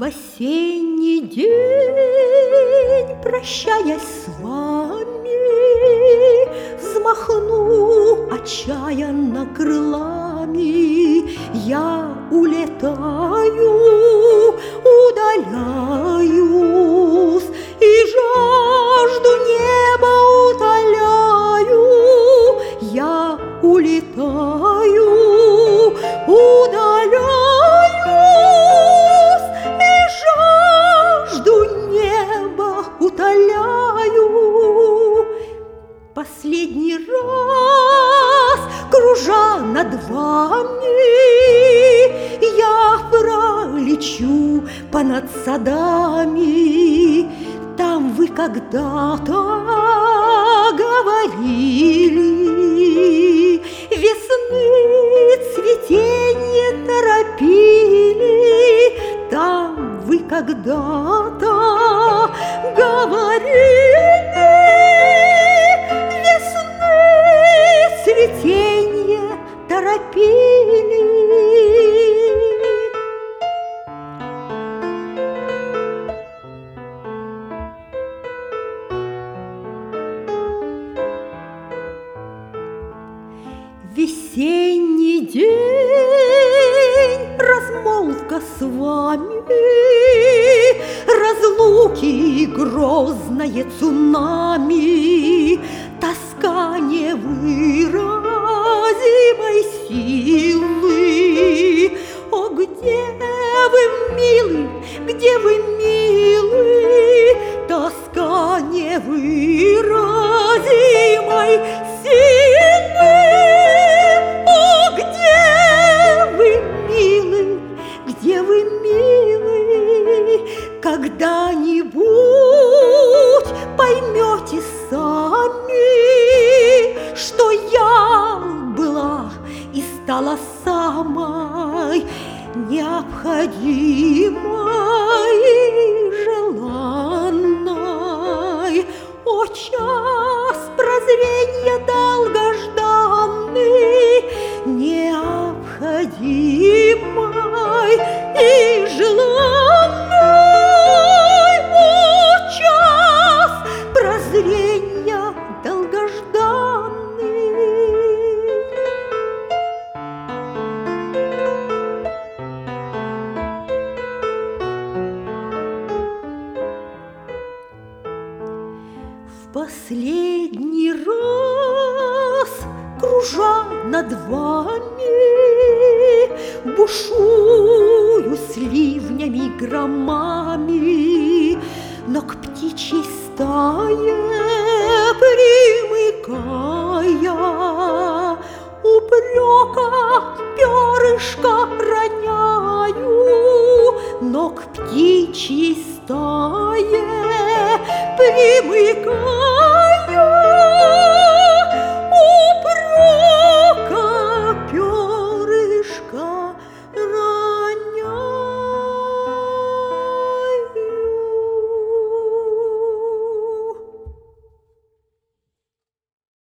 В осенний день, прощаясь с вами, взмахну отчаянно крылами, я улетаю, удаляюсь, и жажду неба утоляю, я улетаю, удаляюсь, утоляю. Последний раз, кружа над вами, я пролечу понад садами. Там вы когда-то говорили, весны цветенье торопили. Там вы когда-то говорили, весны цветенье торопили. Весенний день, размолвка с вами, разлуки грозное цунами, тоска невыразимой силы. О, где вы, милый, где вы, милый, тоска невыразимой силы. Где вы, милый, когда-нибудь поймете сами, что я была и стала самой необходимой и желанной. О, час прозрения долгожданный, необходимой и желанной. О, час прозрения долгожданный. В последний раз, кружа над вами, бушую с ливнями громами, но к птичьей стае примыкая, упрека перышко роняю, но к птичьей стае